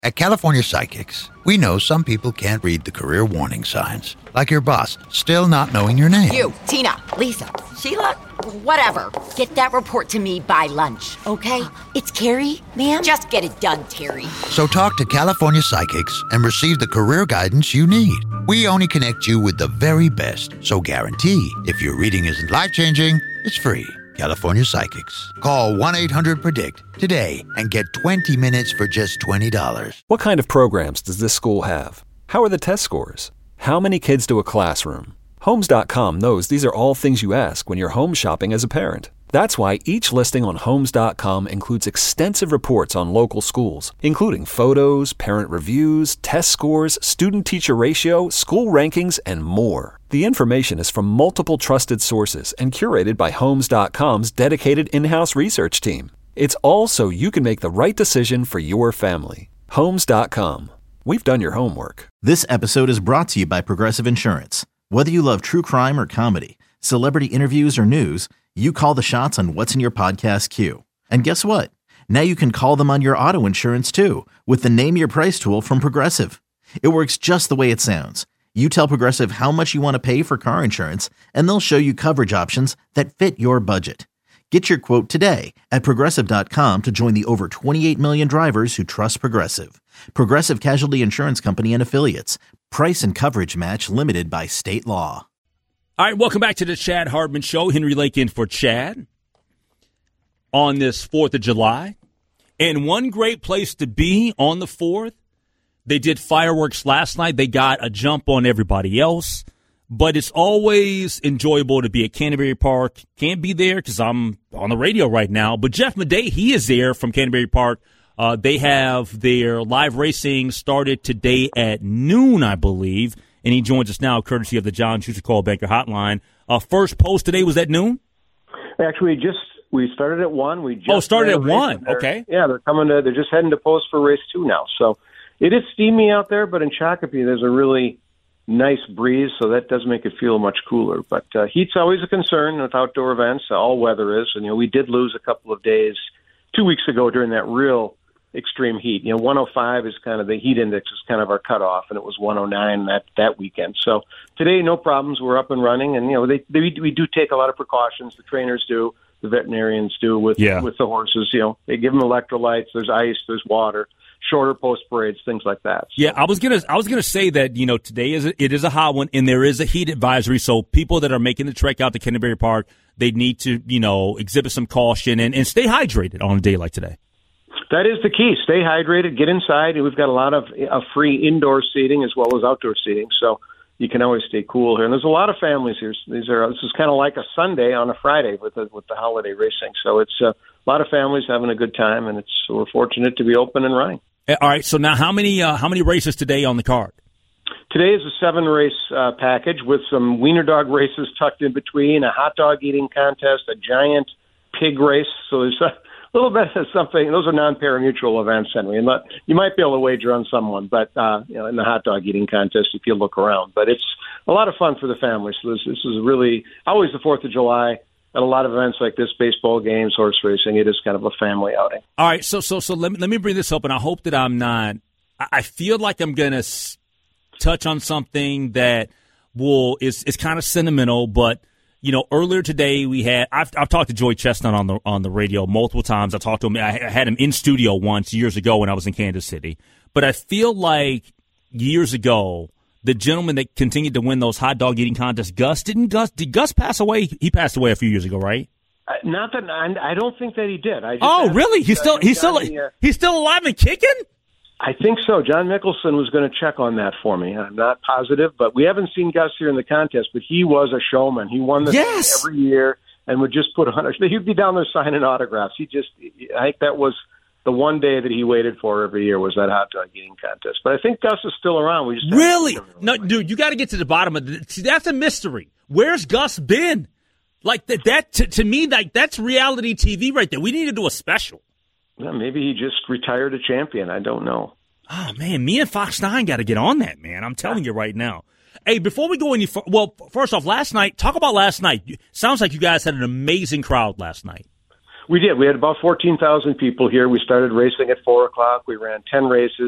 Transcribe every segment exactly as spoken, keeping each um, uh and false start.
At California Psychics, we know some people can't read the career warning signs, like your boss still not knowing your name. You, Tina, Lisa, Sheila, whatever. Get that report to me by lunch, okay? It's Carrie, ma'am. Just get it done, Terry. So talk to California Psychics and receive the career guidance you need. We only connect you with the very best, so guarantee if your reading isn't life-changing, it's free. California Psychics. Call one eight hundred predict today and get twenty minutes for just twenty dollars. What kind of programs does this school have? How are the test scores? How many kids do a classroom? Homes dot com knows these are all things you ask when you're home shopping as a parent. That's why each listing on Homes dot com includes extensive reports on local schools, including photos, parent reviews, test scores, student-teacher ratio, school rankings, and more. The information is from multiple trusted sources and curated by Homes dot com's dedicated in-house research team. It's all so you can make the right decision for your family. Homes dot com. We've done your homework. This episode is brought to you by Progressive Insurance. Whether you love true crime or comedy, celebrity interviews or news, you call the shots on what's in your podcast queue. And guess what? Now you can call them on your auto insurance too with the Name Your Price tool from Progressive. It works just the way it sounds. You tell Progressive how much you want to pay for car insurance, and they'll show you coverage options that fit your budget. Get your quote today at Progressive dot com to join the over twenty-eight million drivers who trust Progressive. Progressive Casualty Insurance Company and Affiliates. Price and coverage match limited by state law. All right, welcome back to the Chad Hardman Show. Henry Lake in for Chad on this fourth of July. And one great place to be on the fourth, they did fireworks last night. They got a jump on everybody else. But it's always enjoyable to be at Canterbury Park. Can't be there because I'm on the radio right now. But Jeff Madej, he is there from Canterbury Park. Uh, they have their live racing started today at noon, I believe. And he joins us now, courtesy of the John Schuster Coldwell Banker Hotline. Uh, first post today was at noon? Actually, just we started at one. We just oh, started at one. Okay. Yeah, they're coming to. They're just heading to post for race two now. So it is steamy out there, but in Shakopee, there's a really nice breeze, so that does make it feel much cooler. But uh, heat's always a concern with outdoor events. All weather is, and you know we did lose a couple of days two weeks ago during that real extreme heat. You know, one oh five is kind of the heat index is kind of our cutoff, and it was one oh nine that that weekend. So today, no problems. We're up and running, and you know, they, they we do take a lot of precautions. The trainers do, the veterinarians do with yeah. with the horses. You know, they give them electrolytes. There's ice. There's water. Shorter post parades, things like that. So. Yeah, I was gonna I was gonna say that you know today is a, it is a hot one, and there is a heat advisory. So people that are making the trek out to Canterbury Park, they need to you know exhibit some caution and, and stay hydrated on a day like today. That is the key. Stay hydrated, get inside. We've got a lot of uh, free indoor seating as well as outdoor seating, so you can always stay cool here. And there's a lot of families here. These are This is kind of like a Sunday on a Friday with the, with the holiday racing. So it's uh, a lot of families having a good time, and it's we're fortunate to be open and running. All right, so now how many uh, how many races today on the card? Today is a seven-race uh, package with some wiener dog races tucked in between, a hot dog eating contest, a giant pig race. So there's a little bit of something. Those are non-parimutuel events, Henry. And you might be able to wager on someone, but uh, you know, in the hot dog eating contest, if you look around. But it's a lot of fun for the family. So this, this is really always the fourth of July. At a lot of events like this, baseball games, horse racing, it is kind of a family outing. All right, so so so let me, let me bring this up, and I hope that I'm not – I feel like I'm going to s- touch on something that will is, is kind of sentimental, but, you know, earlier today we had – I've I've talked to Joey Chestnut on the on the radio multiple times. I talked to him – I had him in studio once years ago when I was in Kansas City. But I feel like years ago – the gentleman that continued to win those hot dog eating contests, Gus, didn't Gus, did Gus pass away? He passed away a few years ago, right? Uh, not that, I, I don't think that he did. I just oh, asked, really? He's still, he's still, Johnny, uh, he's still alive and kicking? I think so. John Mickelson was going to check on that for me. I'm not positive, but we haven't seen Gus here in the contest, but he was a showman. He won this yes. every year and would just put a hundred, he'd be down there signing autographs. He just, I think that was the one day that he waited for every year was that hot dog eating contest. But I think Gus is still around. We just really no, dude. You got to get to the bottom of it. See, that's a mystery. Where's Gus been? Like that? That to, to me, like that's reality T V right there. We need to do a special. Yeah, maybe he just retired a champion. I don't know. Oh man, me and Fox nine got to get on that, man. I'm telling you right now. Hey, before we go any further, well, first off, last night. Talk about last night. Sounds like you guys had an amazing crowd last night. We did. We had about fourteen thousand people here. We started racing at four o'clock. We ran ten races,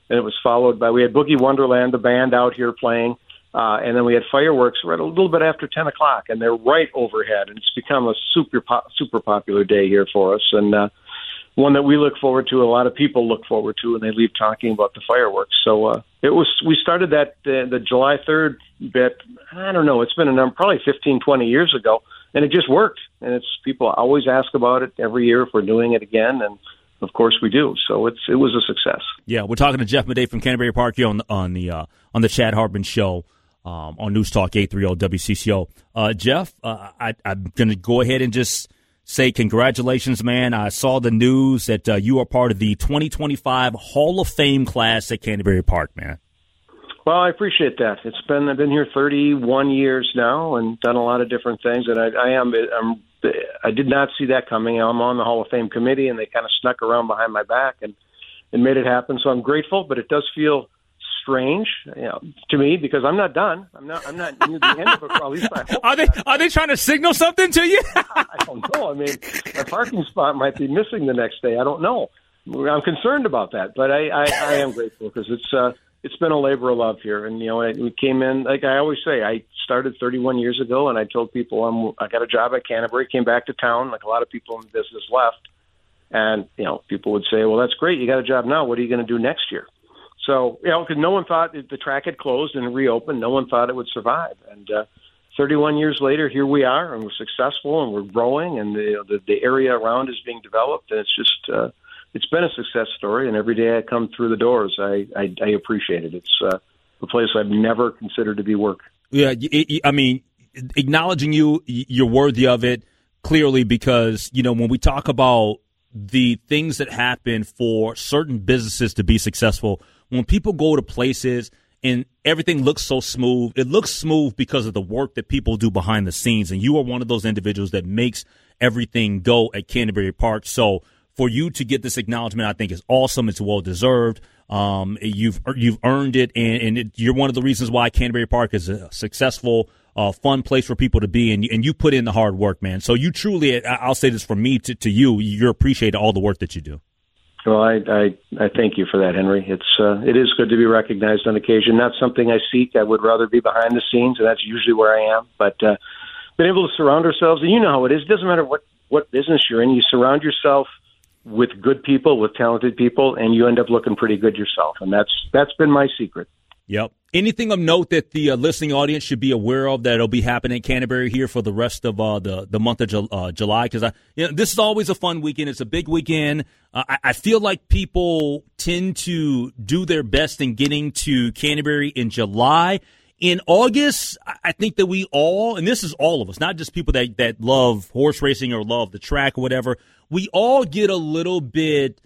and it was followed by, we had Boogie Wonderland, the band out here playing, uh, and then we had fireworks right a little bit after ten o'clock, and they're right overhead, and it's become a super po- super popular day here for us, and uh, one that we look forward to, a lot of people look forward to, and they leave talking about the fireworks. So uh, it was, we started that uh, the July third bit, I don't know, it's been a number, probably fifteen, twenty years ago, and it just worked. And it's, people always ask about it every year if we're doing it again, and of course we do. So it's it was a success. Yeah, we're talking to Jeff Madej from Canterbury Park here on the on the uh, on the Chad Harbin Show um, on News Talk eight thirty W C C O. Uh, Jeff, uh, I, I'm going to go ahead and just say congratulations, man. I saw the news that uh, you are part of the twenty twenty-five Hall of Fame class at Canterbury Park, man. Well, I appreciate that. It's been I've been here thirty-one years now and done a lot of different things, and I, I am I'm I did not see that coming. I'm on the Hall of Fame committee, and they kind of snuck around behind my back and, and made it happen. So I'm grateful, but it does feel strange, you know, to me, because I'm not done. I'm not. I'm not near the end of it. Or at least I hope. Are they? Not. Are they trying to signal something to you? I don't know. I mean, my parking spot might be missing the next day. I don't know. I'm concerned about that, but I, I, I am grateful because it's uh, it's been a labor of love here, and you know, we came in like I always say. I started thirty-one years ago, and I told people I'm I got a job at Canterbury. Came back to town, like a lot of people in the business left, and you know, people would say, "Well, that's great. You got a job now. What are you going to do next year?" So, you know, because no one thought the track had closed and reopened. No one thought it would survive. And uh, thirty-one years later, here we are, and we're successful, and we're growing, and the, you know, the, the area around is being developed, and it's just uh, it's been a success story. And every day I come through the doors, I, I, I appreciate it. It's uh, a place I've never considered to be work. Yeah, it, it, I mean, acknowledging you, you're worthy of it, clearly, because, you know, when we talk about the things that happen for certain businesses to be successful, when people go to places and everything looks so smooth, it looks smooth because of the work that people do behind the scenes. And you are one of those individuals that makes everything go at Canterbury Park. So for you to get this acknowledgement, I think is awesome. It's well deserved. Um, you've you've earned it, and, and it, you're one of the reasons why Canterbury Park is a successful, uh, fun place for people to be. And, and you put in the hard work, man. So you truly, I'll say this from me to, to you, you're appreciated all the work that you do. Well, I, I, I thank you for that, Henry. It's uh, it is good to be recognized on occasion. Not something I seek. I would rather be behind the scenes, and that's usually where I am. But uh, being able to surround ourselves, and you know how it is. It doesn't matter what, what business you're in. You surround yourself with good people, with talented people, and you end up looking pretty good yourself. And that's that's been my secret. Yep. Anything of note that the uh, listening audience should be aware of that'll be happening in Canterbury here for the rest of uh, the the month of Ju- uh, July? Because I, you know, this is always a fun weekend. It's a big weekend. Uh, I, I feel like people tend to do their best in getting to Canterbury in July. In August, I think that we all, and this is all of us, not just people that, that love horse racing or love the track or whatever, we all get a little bit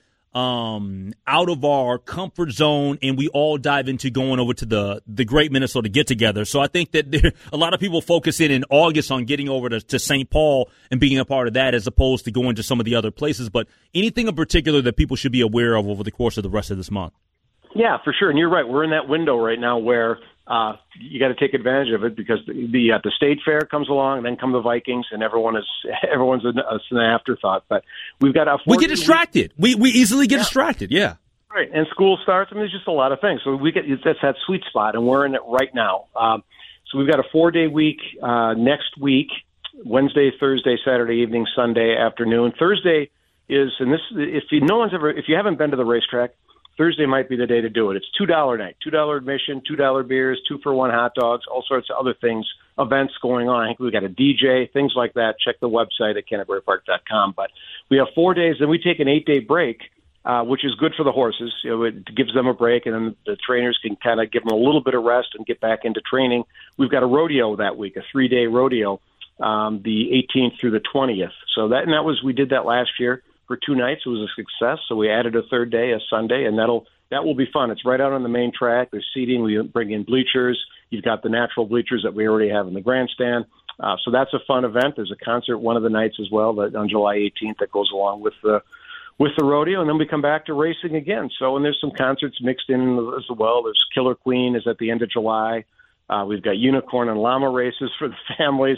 um, out of our comfort zone, and we all dive into going over to the, the Great Minnesota Get-Together. So I think that there, a lot of people focus in in August on getting over to, to Saint Paul and being a part of that as opposed to going to some of the other places. But anything in particular that people should be aware of over the course of the rest of this month? Yeah, for sure. And you're right. We're in that window right now where uh, you got to take advantage of it because the, the, uh, the State Fair comes along, and then come the Vikings, and everyone is everyone's an, uh, an afterthought. But we've got a we get distracted. Week. We we easily get yeah. distracted. Yeah, right. And school starts. I mean, there's just a lot of things. So we get that's that sweet spot, and we're in it right now. Um, so we've got a four day week uh, next week: Wednesday, Thursday, Saturday evening, Sunday afternoon. Thursday is, and this if you, no one's ever if you haven't been to the racetrack, Thursday might be the day to do it. It's two dollars night, two dollars admission, two dollars beers, two for one hot dogs, all sorts of other things, events going on. I think we've got a D J, things like that. Check the website at canterbury park dot com. But we have four days, then we take an eight-day break, uh, which is good for the horses. You know, it gives them a break, and then the trainers can kind of give them a little bit of rest and get back into training. We've got a rodeo that week, a three-day rodeo, um, the eighteenth through the twentieth. So that, and that was, we did that last year. For two nights, it was a success. So we added a third day, a Sunday, and that'll that will be fun. It's right out on the main track. There's seating. We bring in bleachers. You've got the natural bleachers that we already have in the grandstand. Uh, so that's a fun event. There's a concert one of the nights as well that on July eighteenth that goes along with the with the rodeo, and then we come back to racing again. So and there's some concerts mixed in as well. There's Killer Queen is at the end of July. Uh, we've got unicorn and llama races for the families.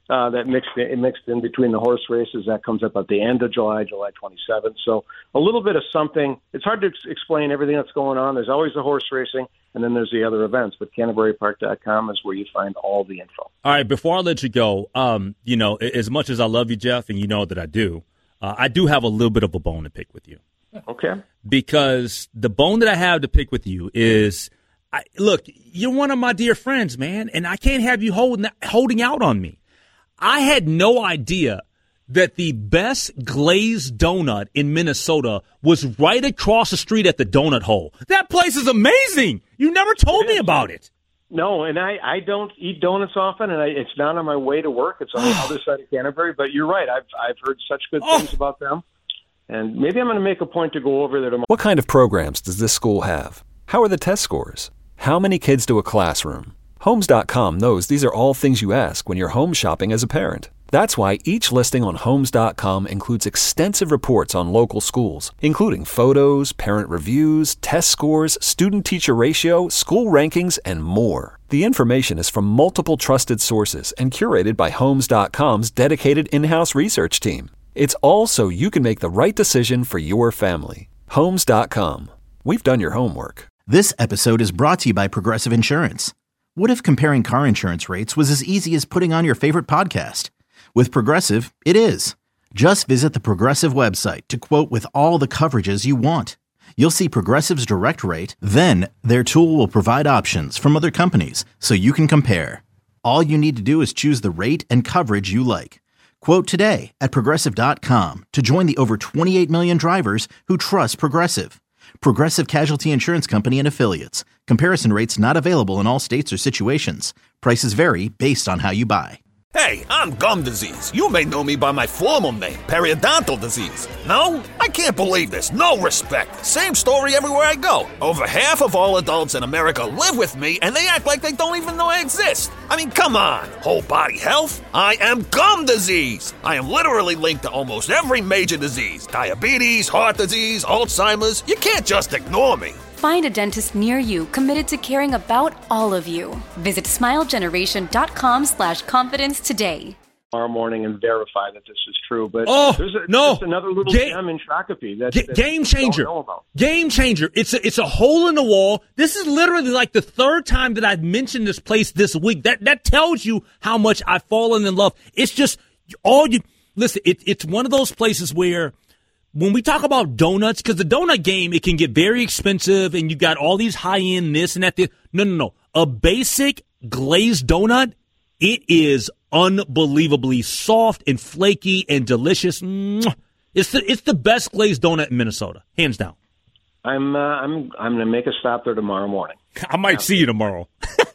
uh, that mixed in, mixed in between the horse races. That comes up at the end of July, July twenty-seventh. So a little bit of something. It's hard to ex- explain everything that's going on. There's always the horse racing, and then there's the other events. But Canterbury Park dot com is where you find all the info. All right, before I let you go, um, you know, as much as I love you, Jeff, and you know that I do, uh, I do have a little bit of a bone to pick with you. Okay. Because the bone that I have to pick with you is, I, look, you're one of my dear friends, man, and I can't have you holding holding out on me. I had no idea that the best glazed donut in Minnesota was right across the street at the Donut Hole. That place is amazing. You never told me about it. No, and I, I don't eat donuts often, and I, it's not on my way to work. It's on the other side of Canterbury, but you're right. I've I've heard such good oh. things about them, and maybe I'm going to make a point to go over there tomorrow. What kind of programs does this school have? How are the test scores? How many kids do a classroom? Homes dot com knows these are all things you ask when you're home shopping as a parent. That's why each listing on Homes dot com includes extensive reports on local schools, including photos, parent reviews, test scores, student-teacher ratio, school rankings, and more. The information is from multiple trusted sources and curated by Homes dot com's dedicated in-house research team. It's all so you can make the right decision for your family. Homes dot com. We've done your homework. This episode is brought to you by Progressive Insurance. What if comparing car insurance rates was as easy as putting on your favorite podcast? With Progressive, it is. Just visit the Progressive website to quote with all the coverages you want. You'll see Progressive's direct rate, then their tool will provide options from other companies so you can compare. All you need to do is choose the rate and coverage you like. Quote today at Progressive dot com to join the over twenty-eight million drivers who trust Progressive. Progressive Casualty Insurance Company and Affiliates. Comparison rates not available in all states or situations. Prices vary based on how you buy. Hey, I'm gum disease. You may know me by my formal name, periodontal disease. No? I can't believe this. No respect. Same story everywhere I go. Over half of all adults in America live with me, and they act like they don't even know I exist. I mean, come on. Whole body health? I am gum disease. I am literally linked to almost every major disease. Diabetes, heart disease, Alzheimer's. You can't just ignore me. Find a dentist near you committed to caring about all of you. Visit smilegeneration.com slash confidence today. Tomorrow morning and verify that this is true. But oh, there's, a, no. there's another little Ga- gem in Shakopee. That, Ga- that game changer. Don't know about. Game changer. It's a, it's a hole in the wall. This is literally like the third time that I've mentioned this place this week. That that tells you how much I've fallen in love. It's just all you listen. It, it's one of those places where, when we talk about donuts, because the donut game, it can get very expensive, and you got all these high-end this and that. This. No, no, no. A basic glazed donut, it is unbelievably soft and flaky and delicious. It's the it's the best glazed donut in Minnesota, hands down. I'm uh, I'm I'm going to make a stop there tomorrow morning. I might see you tomorrow.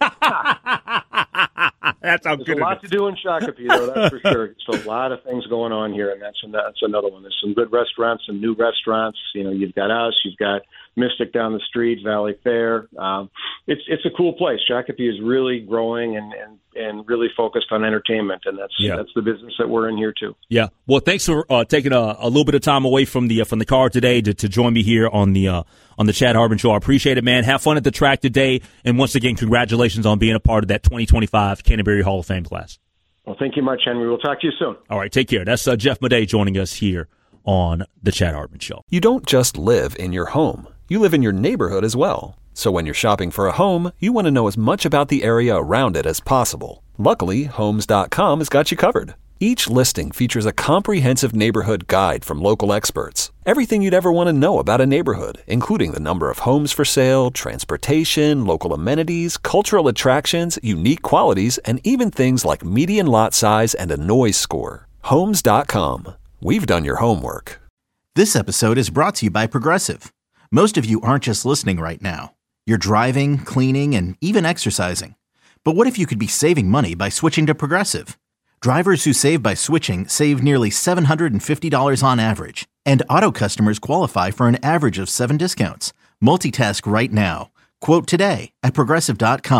That's how There's good a lot it is. to do in Shakopee, though, that's for sure. There's a lot of things going on here, and that's that's another one. There's some good restaurants, some new restaurants. You know, you've got us, you've got Mystic down the street, Valley Fair. Um, it's it's a cool place. Shakopee is really growing and, and, and really focused on entertainment, and that's yeah. that's the business that we're in here too. Yeah. Well, thanks for uh, taking a, a little bit of time away from the uh, from the car today to, to join me here on the uh, on the Chad Harbin Show. I appreciate it, man. Have fun at the track today, and once again, congratulations on being a part of that twenty twenty-five Canterbury Hall of Fame class. Well, thank you much, Henry. We'll talk to you soon. All right, take care. That's uh, Jeff Madej joining us here on the Chad Harbin Show. You don't just live in your home. You live in your neighborhood as well. So when you're shopping for a home, you want to know as much about the area around it as possible. Luckily, Homes dot com has got you covered. Each listing features a comprehensive neighborhood guide from local experts. Everything you'd ever want to know about a neighborhood, including the number of homes for sale, transportation, local amenities, cultural attractions, unique qualities, and even things like median lot size and a noise score. Homes dot com. We've done your homework. This episode is brought to you by Progressive. Most of you aren't just listening right now. You're driving, cleaning, and even exercising. But what if you could be saving money by switching to Progressive? Drivers who save by switching save nearly seven hundred fifty dollars on average. And auto customers qualify for an average of seven discounts. Multitask right now. Quote today at Progressive dot com.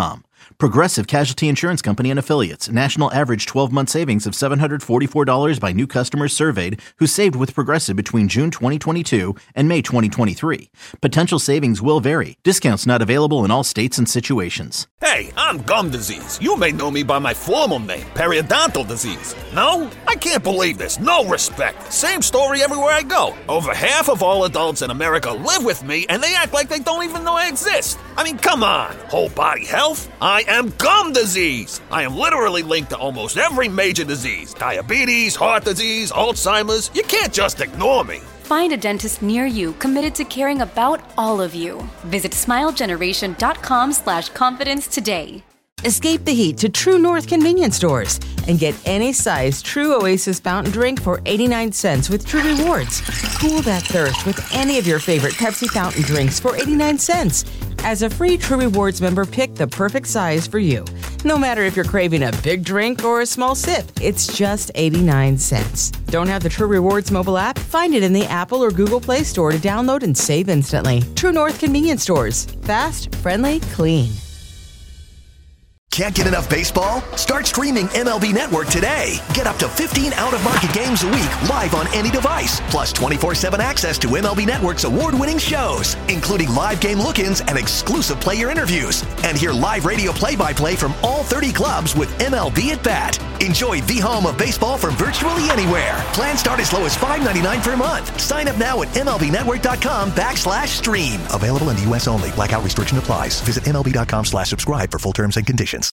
Progressive Casualty Insurance Company and Affiliates. National average twelve-month savings of seven hundred forty-four dollars by new customers surveyed who saved with Progressive between June twenty twenty-two and May twenty twenty-three. Potential savings will vary. Discounts not available in all states and situations. Hey, I'm gum disease. You may know me by my formal name, periodontal disease. No? I can't believe this. No respect. Same story everywhere I go. Over half of all adults in America live with me, and they act like they don't even know I exist. I mean, come on. Whole body health? I am gum disease. I am literally linked to almost every major disease. Diabetes, heart disease, Alzheimer's. You can't just ignore me. Find a dentist near you committed to caring about all of you. Visit smilegeneration.com slash confidence today. Escape the heat to True North convenience stores and get any size True Oasis fountain drink for eighty-nine cents with True Rewards. Cool that thirst with any of your favorite Pepsi fountain drinks for eighty-nine cents. As a free True Rewards member, pick the perfect size for you. No matter if you're craving a big drink or a small sip, it's just eighty-nine cents. Don't have the True Rewards mobile app? Find it in the Apple or Google Play Store to download and save instantly. True North convenience stores. Fast, friendly, clean. Can't get enough baseball? Start streaming M L B Network today. Get up to fifteen out-of-market games a week live on any device, plus twenty-four seven access to M L B Network's award-winning shows, including live game look-ins and exclusive player interviews. And hear live radio play-by-play from all thirty clubs with M L B at Bat. Enjoy the home of baseball from virtually anywhere. Plans start as low as five ninety-nine per month. Sign up now at MLBnetwork.com backslash stream. Available in the U S only. Blackout restriction applies. Visit MLB.com slash subscribe for full terms and conditions.